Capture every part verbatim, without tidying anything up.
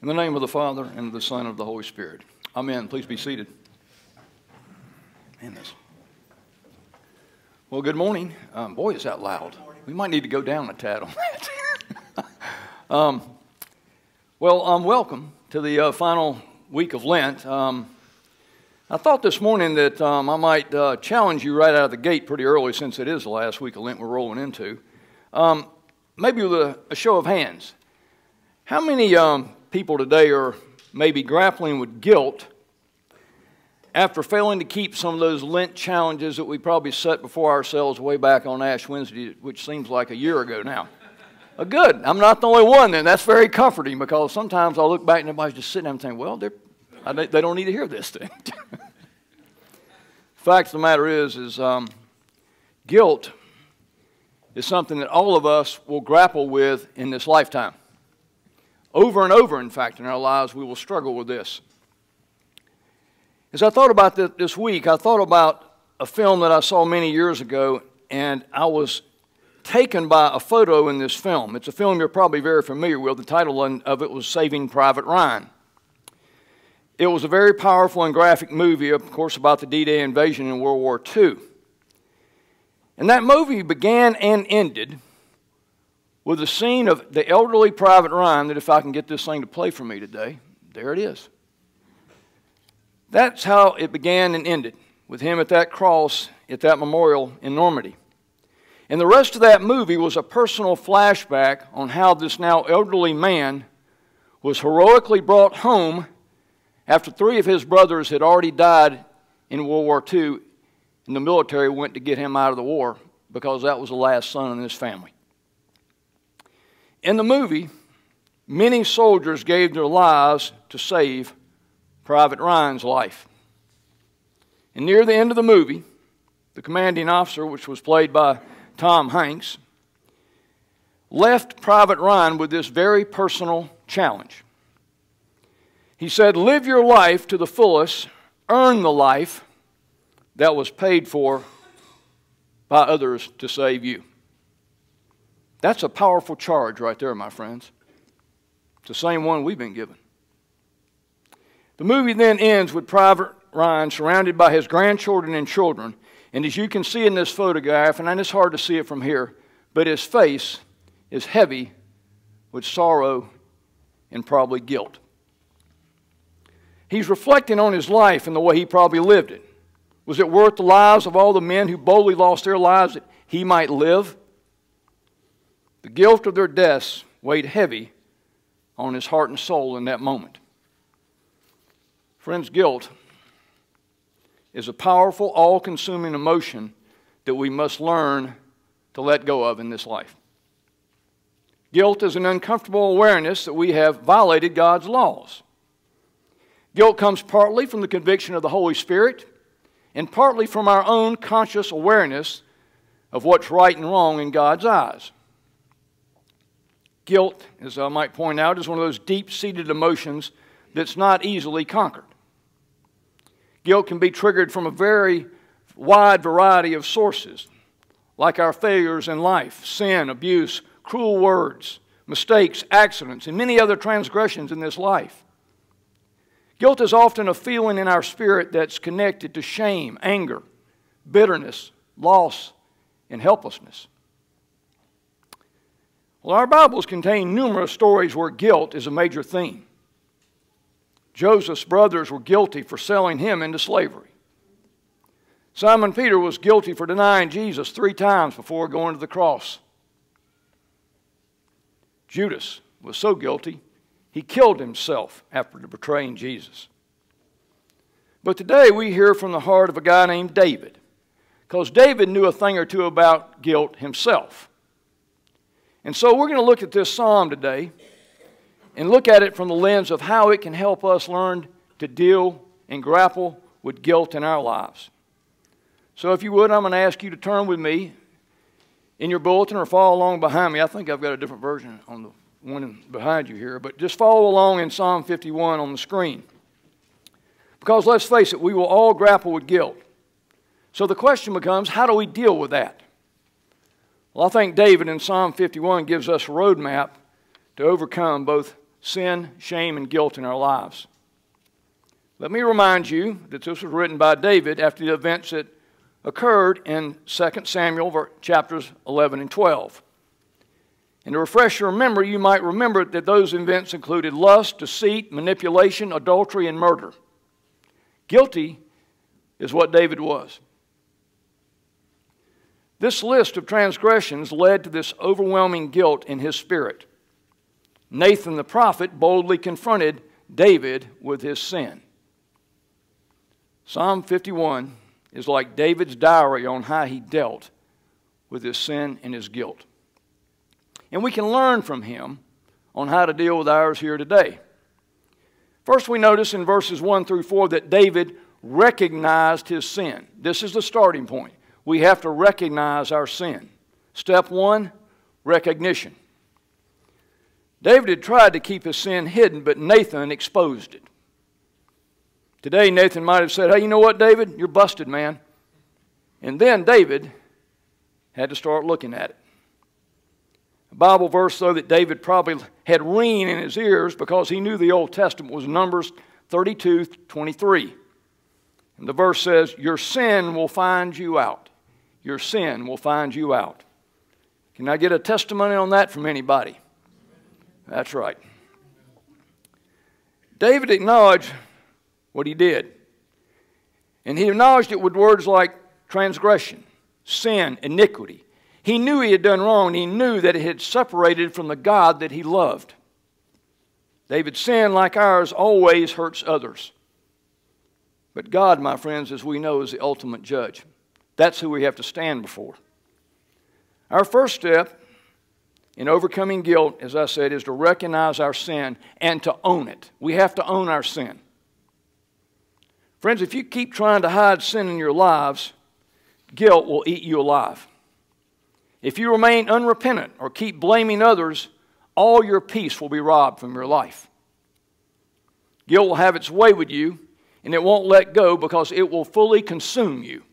In the name of the Father, and of the Son, and of the Holy Spirit. Amen. Please be seated. Man, this. Well, good morning. Um, boy, is that loud. We might need to go down a tad on that. um, well, um, welcome to the uh, final week of Lent. Um, I thought this morning that um, I might uh, challenge you right out of the gate pretty early, since it is the last week of Lent we're rolling into. Um, maybe with a, a show of hands. How many um, people today are maybe grappling with guilt after failing to keep some of those Lent challenges that we probably set before ourselves way back on Ash Wednesday, which seems like a year ago now? Uh, good. I'm not the only one then. That's very comforting, because sometimes I look back and everybody's just sitting there and saying, well, they're, I, they don't need to hear this thing. The fact of the matter is, is um, guilt is something that all of us will grapple with in this lifetime. Over and over, in fact, in our lives, we will struggle with this. As I thought about this, this week, I thought about a film that I saw many years ago, and I was taken by a photo in this film. It's a film you're probably very familiar with. The title of it was Saving Private Ryan. It was a very powerful and graphic movie, of course, about the D Day invasion in World War Two. And that movie began and ended with the scene of the elderly Private Ryan, that if I can get this thing to play for me today, there it is. That's how it began and ended, with him at that cross, at that memorial in Normandy. And the rest of that movie was a personal flashback on how this now elderly man was heroically brought home after three of his brothers had already died in World War Two, and the military went to get him out of the war, because that was the last son in his family. In the movie, many soldiers gave their lives to save Private Ryan's life. And near the end of the movie, the commanding officer, which was played by Tom Hanks, left Private Ryan with this very personal challenge. He said, live your life to the fullest, earn the life that was paid for by others to save you. That's a powerful charge right there, my friends. It's the same one we've been given. The movie then ends with Private Ryan surrounded by his grandchildren and children. And as you can see in this photograph, and it's hard to see it from here, but his face is heavy with sorrow and probably guilt. He's reflecting on his life and the way he probably lived it. Was it worth the lives of all the men who boldly lost their lives that he might live? The guilt of their deaths weighed heavy on his heart and soul in that moment. Friends, guilt is a powerful, all-consuming emotion that we must learn to let go of in this life. Guilt is an uncomfortable awareness that we have violated God's laws. Guilt comes partly from the conviction of the Holy Spirit, and partly from our own conscious awareness of what's right and wrong in God's eyes. Guilt, as I might point out, is one of those deep-seated emotions that's not easily conquered. Guilt can be triggered from a very wide variety of sources, like our failures in life, sin, abuse, cruel words, mistakes, accidents, and many other transgressions in this life. Guilt is often a feeling in our spirit that's connected to shame, anger, bitterness, loss, and helplessness. Well, our Bibles contain numerous stories where guilt is a major theme. Joseph's brothers were guilty for selling him into slavery. Simon Peter was guilty for denying Jesus three times before going to the cross. Judas was so guilty, he killed himself after betraying Jesus. But today we hear from the heart of a guy named David, because David knew a thing or two about guilt himself. And so we're going to look at this psalm today and look at it from the lens of how it can help us learn to deal and grapple with guilt in our lives. So if you would, I'm going to ask you to turn with me in your bulletin or follow along behind me. I think I've got a different version on the one behind you here, but just follow along in Psalm fifty-one on the screen. Because let's face it, we will all grapple with guilt. So the question becomes, how do we deal with that? Well, I think David in Psalm fifty-one gives us a roadmap to overcome both sin, shame, and guilt in our lives. Let me remind you that this was written by David after the events that occurred in Second Samuel chapters eleven and twelve. And to refresh your memory, you might remember that those events included lust, deceit, manipulation, adultery, and murder. Guilty is what David was. This list of transgressions led to this overwhelming guilt in his spirit. Nathan the prophet boldly confronted David with his sin. Psalm fifty-one is like David's diary on how he dealt with his sin and his guilt. And we can learn from him on how to deal with ours here today. First, we notice in verses one through four that David recognized his sin. This is the starting point. We have to recognize our sin. Step one, recognition. David had tried to keep his sin hidden, but Nathan exposed it. Today, Nathan might have said, hey, you know what, David? You're busted, man. And then David had to start looking at it. A Bible verse, though, that David probably had ringing in his ears because he knew the Old Testament was Numbers thirty-two twenty-three. And the verse says, your sin will find you out. Your sin will find you out. Can I get a testimony on that from anybody? That's right. David acknowledged what he did. And he acknowledged it with words like transgression, sin, iniquity. He knew he had done wrong. He knew that it had separated from the God that he loved. David's sin, like ours, always hurts others. But God, my friends, as we know, is the ultimate judge. That's who we have to stand before. Our first step in overcoming guilt, as I said, is to recognize our sin and to own it. We have to own our sin. Friends, if you keep trying to hide sin in your lives, guilt will eat you alive. If you remain unrepentant or keep blaming others, all your peace will be robbed from your life. Guilt will have its way with you, and it won't let go because it will fully consume you.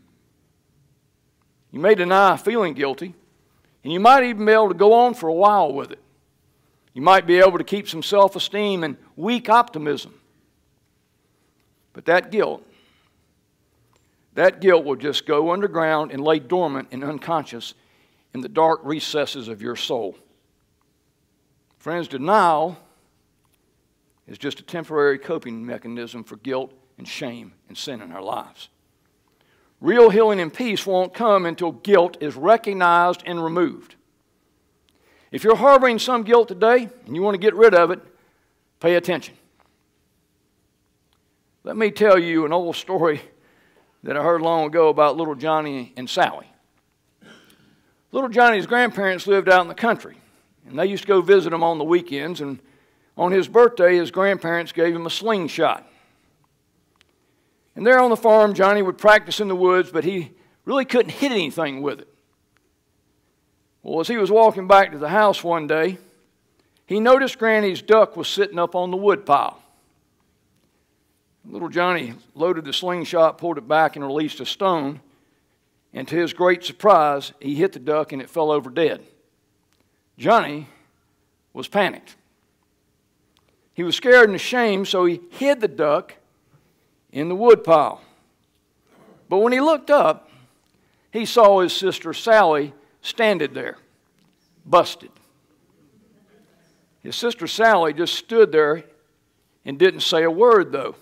You may deny feeling guilty, and you might even be able to go on for a while with it. You might be able to keep some self-esteem and weak optimism. But that guilt, that guilt will just go underground and lay dormant and unconscious in the dark recesses of your soul. Friends, denial is just a temporary coping mechanism for guilt and shame and sin in our lives. Real healing and peace won't come until guilt is recognized and removed. If you're harboring some guilt today and you want to get rid of it, pay attention. Let me tell you an old story that I heard long ago about little Johnny and Sally. Little Johnny's grandparents lived out in the country, and they used to go visit him on the weekends, and on his birthday, his grandparents gave him a slingshot. And there on the farm, Johnny would practice in the woods, but he really couldn't hit anything with it. Well, as he was walking back to the house one day, he noticed Granny's duck was sitting up on the wood pile. Little Johnny loaded the slingshot, pulled it back, and released a stone. And to his great surprise, he hit the duck and it fell over dead. Johnny was panicked. He was scared and ashamed, so he hid the duck in the wood pile. But when he looked up, he saw his sister Sally standing there, busted. His sister Sally just stood there and didn't say a word, though.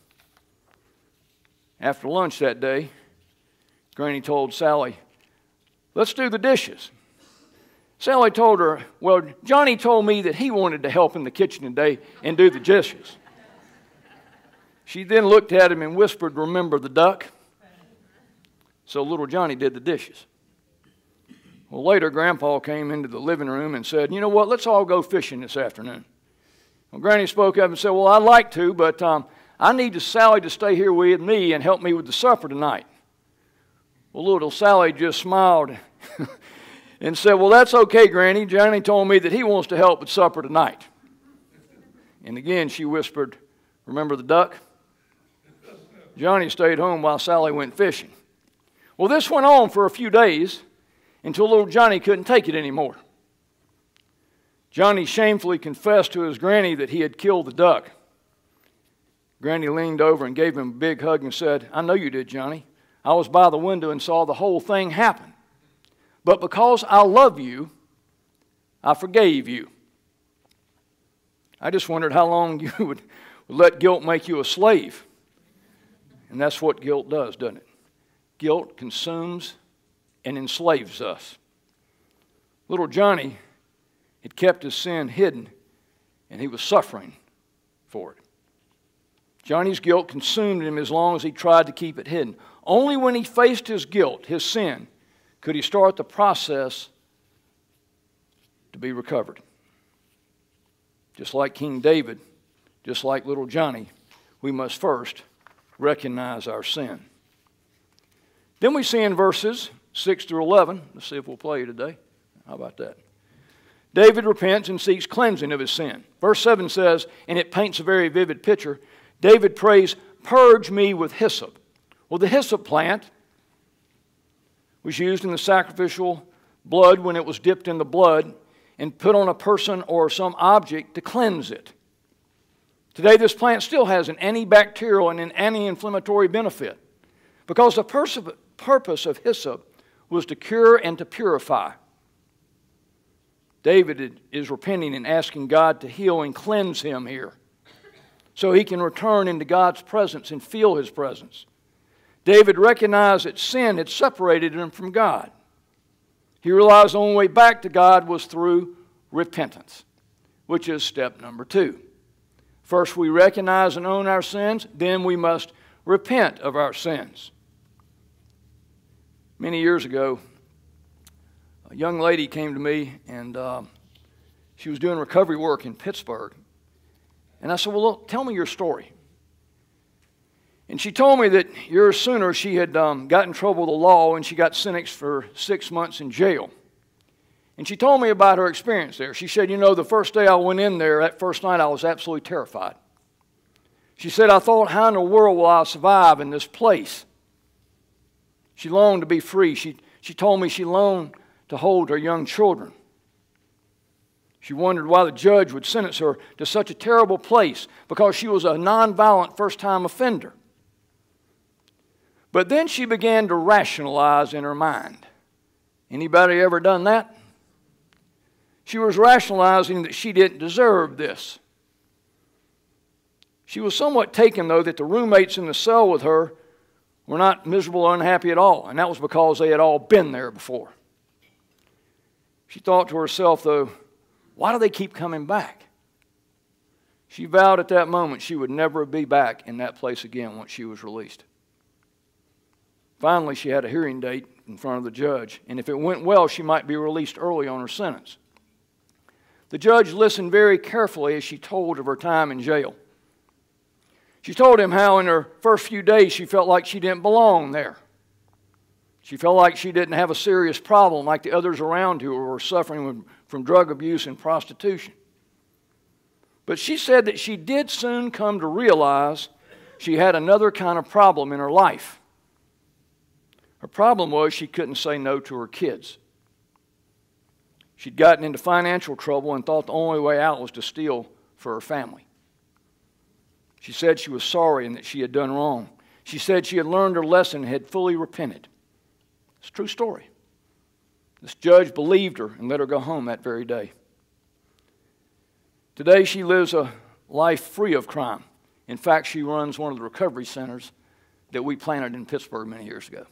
After lunch that day, Granny told Sally, let's do the dishes. Sally told her, well, Johnny told me that he wanted to help in the kitchen today and do the dishes. She then looked at him and whispered, remember the duck? So little Johnny did the dishes. Well, later, Grandpa came into the living room and said, you know what, let's all go fishing this afternoon. Well, Granny spoke up and said, well, I'd like to, but um, I need Sally to stay here with me and help me with the supper tonight. Well, little Sally just smiled and said, well, that's okay, Granny. Johnny told me that he wants to help with supper tonight. And again, she whispered, remember the duck? Johnny stayed home while Sally went fishing. Well, this went on for a few days until little Johnny couldn't take it anymore. Johnny shamefully confessed to his granny that he had killed the duck. Granny leaned over and gave him a big hug and said, "I know you did, Johnny. I was by the window and saw the whole thing happen. But because I love you, I forgave you." I just wondered how long you would let guilt make you a slave. And that's what guilt does, doesn't it? Guilt consumes and enslaves us. Little Johnny had kept his sin hidden, and he was suffering for it. Johnny's guilt consumed him as long as he tried to keep it hidden. Only when he faced his guilt, his sin, could he start the process to be recovered. Just like King David, just like little Johnny, we must first recognize our sin. Then we see in verses six through eleven, let's see if we'll play today. How about that? David repents and seeks cleansing of his sin. Verse seven says, and it paints a very vivid picture, David prays, "Purge me with hyssop." Well, the hyssop plant was used in the sacrificial blood when it was dipped in the blood and put on a person or some object to cleanse it. Today, this plant still has an antibacterial and an anti-inflammatory benefit because the pers- purpose of hyssop was to cure and to purify. David is repenting and asking God to heal and cleanse him here so he can return into God's presence and feel His presence. David recognized that sin had separated him from God. He realized the only way back to God was through repentance, which is step number two. First, we recognize and own our sins, then we must repent of our sins. Many years ago, a young lady came to me, and uh, she was doing recovery work in Pittsburgh. And I said, well, look, tell me your story. And she told me that years sooner she had um, got in trouble with the law and she got sentenced for six months in jail. And she told me about her experience there. She said, you know, the first day I went in there, that first night, I was absolutely terrified. She said, I thought, how in the world will I survive in this place? She longed to be free. She, she told me she longed to hold her young children. She wondered why the judge would sentence her to such a terrible place because she was a nonviolent first-time offender. But then she began to rationalize in her mind. Anybody ever done that? She was rationalizing that she didn't deserve this. She was somewhat taken, though, that the roommates in the cell with her were not miserable or unhappy at all, and that was because they had all been there before. She thought to herself, though, why do they keep coming back? She vowed at that moment she would never be back in that place again once she was released. Finally, she had a hearing date in front of the judge, and if it went well, she might be released early on her sentence. The judge listened very carefully as she told of her time in jail. She told him how in her first few days she felt like she didn't belong there. She felt like she didn't have a serious problem like the others around her who were suffering from drug abuse and prostitution. But she said that she did soon come to realize she had another kind of problem in her life. Her problem was she couldn't say no to her kids. She'd gotten into financial trouble and thought the only way out was to steal for her family. She said she was sorry and that she had done wrong. She said she had learned her lesson and had fully repented. It's a true story. This judge believed her and let her go home that very day. Today she lives a life free of crime. In fact, she runs one of the recovery centers that we planted in Pittsburgh many years ago.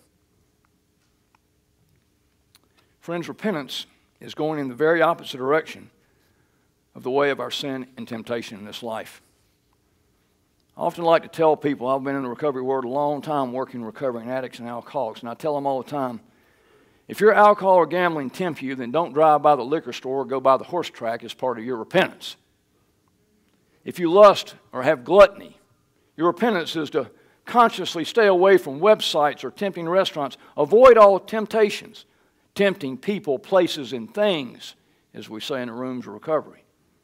Friends, repentance is going in the very opposite direction of the way of our sin and temptation in this life. I often like to tell people, I've been in the recovery world a long time working recovering addicts and alcoholics, and I tell them all the time, if your alcohol or gambling tempt you, then don't drive by the liquor store or go by the horse track as part of your repentance. If you lust or have gluttony, your repentance is to consciously stay away from websites or tempting restaurants. Avoid all temptations, tempting people, places, and things, as we say in the rooms of recovery.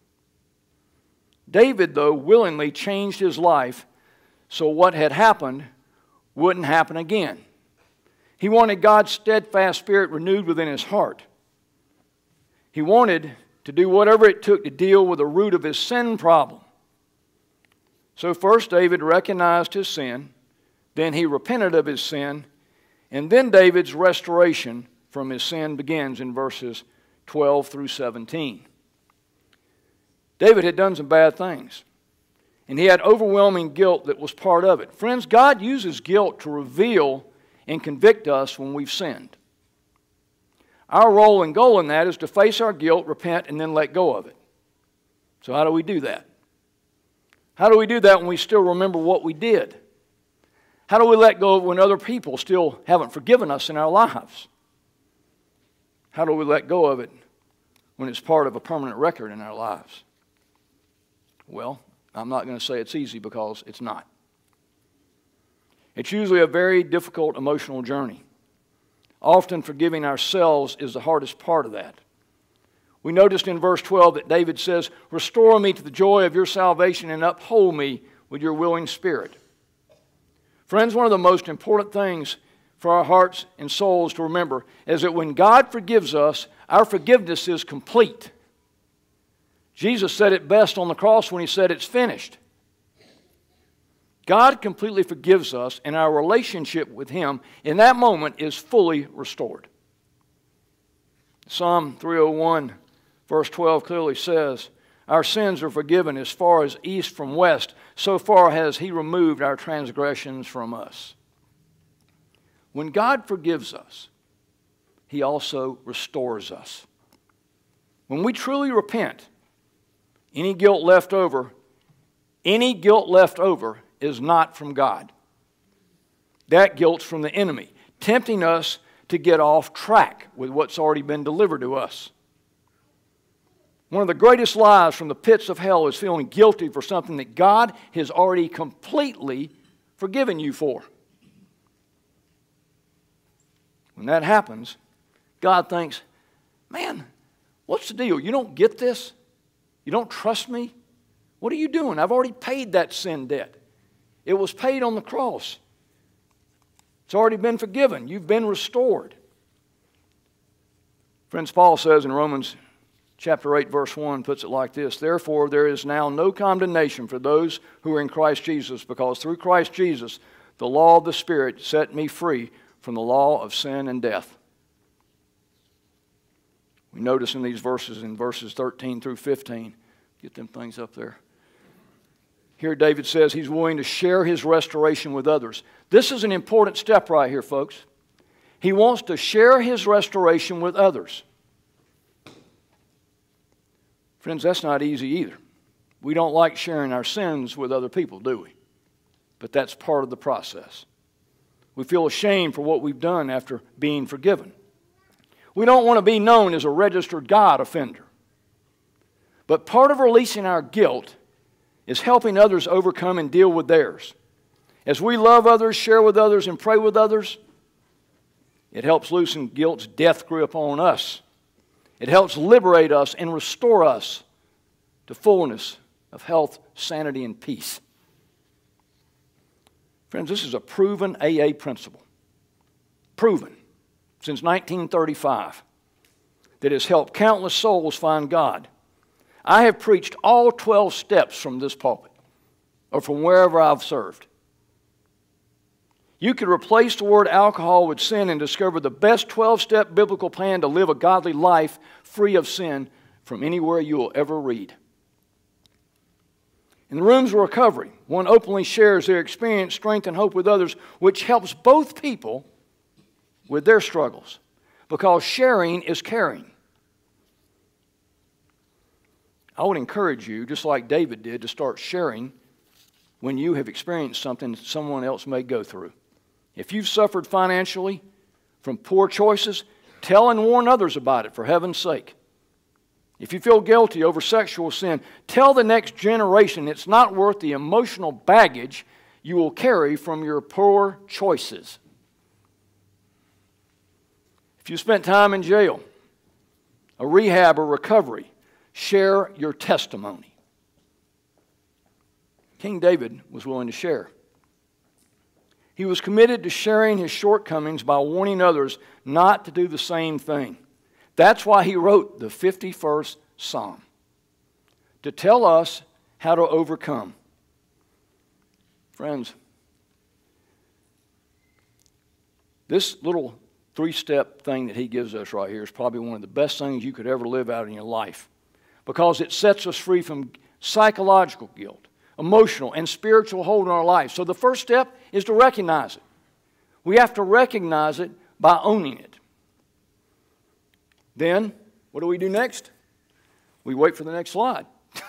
David, though, willingly changed his life so what had happened wouldn't happen again. He wanted God's steadfast spirit renewed within his heart. He wanted to do whatever it took to deal with the root of his sin problem. So first David recognized his sin, then he repented of his sin, and then David's restoration from his sin begins in verses twelve through seventeen. David had done some bad things, and he had overwhelming guilt that was part of it. Friends, God uses guilt to reveal and convict us when we've sinned. Our role and goal in that is to face our guilt, repent, and then let go of it. So how do we do that? How do we do that when we still remember what we did? How do we let go when other people still haven't forgiven us in our lives? How do we let go of it when it's part of a permanent record in our lives? Well, I'm not going to say it's easy because it's not. It's usually a very difficult emotional journey. Often forgiving ourselves is the hardest part of that. We noticed in verse twelve that David says, "Restore me to the joy of your salvation and uphold me with your willing spirit." Friends, one of the most important things for our hearts and souls to remember is that when God forgives us, our forgiveness is complete. Jesus said it best on the cross when he said it's finished. God completely forgives us, and our relationship with him in that moment is fully restored. Psalm three oh one, verse twelve clearly says, "Our sins are forgiven as far as east from west. So far has he removed our transgressions from us." When God forgives us, he also restores us. When we truly repent, any guilt left over, any guilt left over is not from God. That guilt's from the enemy, tempting us to get off track with what's already been delivered to us. One of the greatest lies from the pits of hell is feeling guilty for something that God has already completely forgiven you for. When that happens, God thinks, "Man, what's the deal? You don't get this? You don't trust me? What are you doing? I've already paid that sin debt. It was paid on the cross. It's already been forgiven. You've been restored." Friends, Paul says in Romans chapter eight, verse one, puts it like this: "Therefore there is now no condemnation for those who are in Christ Jesus, because through Christ Jesus the law of the Spirit set me free from the law of sin and death." We notice in these verses, in verses thirteen through fifteen, get them things up there. Here David says he's willing to share his restoration with others. This is an important step right here, folks. He wants to share his restoration with others. Friends, that's not easy either. We don't like sharing our sins with other people, do we? But that's part of the process. We feel ashamed for what we've done after being forgiven. We don't want to be known as a registered God offender. But part of releasing our guilt is helping others overcome and deal with theirs. As we love others, share with others, and pray with others, it helps loosen guilt's death grip on us. It helps liberate us and restore us to fullness of health, sanity, and peace. Friends, this is a proven A A principle. Proven since nineteen thirty-five that has helped countless souls find God. I have preached all twelve steps from this pulpit or from wherever I've served. You could replace the word alcohol with sin and discover the best twelve-step biblical plan to live a godly life free of sin from anywhere you will ever read. In the rooms of recovery, one openly shares their experience, strength, and hope with others, which helps both people with their struggles, because sharing is caring. I would encourage you, just like David did, to start sharing when you have experienced something that someone else may go through. If you've suffered financially from poor choices, tell and warn others about it, for heaven's sake. If you feel guilty over sexual sin, tell the next generation it's not worth the emotional baggage you will carry from your poor choices. If you spent time in jail, a rehab or recovery, share your testimony. King David was willing to share. He was committed to sharing his shortcomings by warning others not to do the same thing. That's why he wrote the fifty-first psalm to tell us how to overcome. Friends, this little three-step thing that he gives us right here is probably one of the best things you could ever live out in your life, because it sets us free from psychological guilt, emotional and spiritual hold on our life. So the first step is to recognize it. We have to recognize it by owning it. Then, what do we do next? We wait for the next slide.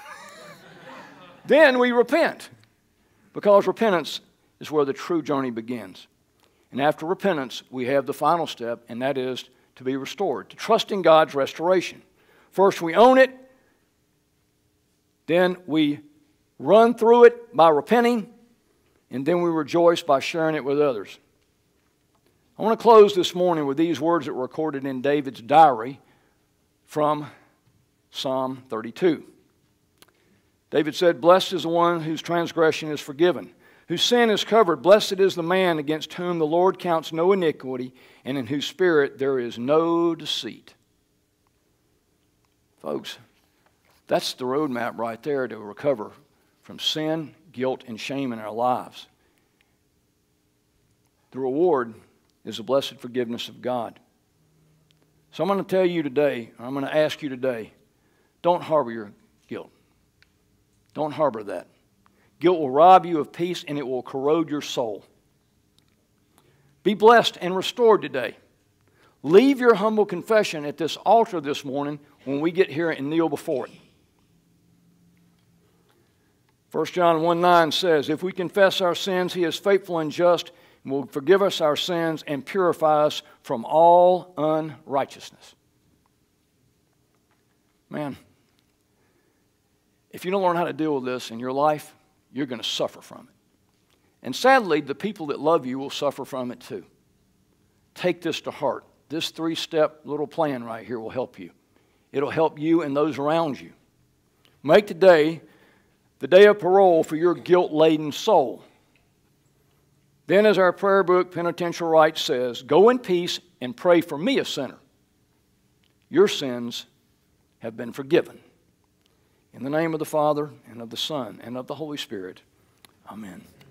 Then we repent, because repentance is where the true journey begins. And after repentance, we have the final step, and that is to be restored, to trust in God's restoration. First, we own it. Then we run through it by repenting. And then we rejoice by sharing it with others. I want to close this morning with these words that were recorded in David's diary from Psalm thirty-two. David said, "Blessed is the one whose transgression is forgiven, whose sin is covered. Blessed is the man against whom the Lord counts no iniquity, and in whose spirit there is no deceit." Folks, that's the roadmap right there to recover from sin, guilt, and shame in our lives. The reward is the blessed forgiveness of God. So I'm going to tell you today, I'm going to ask you today, don't harbor your guilt. Don't harbor that. Guilt will rob you of peace, and it will corrode your soul. Be blessed and restored today. Leave your humble confession at this altar this morning when we get here and kneel before it. First John one nine says, "If we confess our sins, He is faithful and just and will forgive us our sins and purify us from all unrighteousness." Man, if you don't learn how to deal with this in your life, you're going to suffer from it. And sadly, the people that love you will suffer from it too. Take this to heart. This three-step little plan right here will help you. It'll help you and those around you. Make today the day of parole for your guilt-laden soul. Then, as our prayer book, Penitential Rites, says, "Go in peace and pray for me, a sinner. Your sins have been forgiven. In the name of the Father, and of the Son, and of the Holy Spirit. Amen."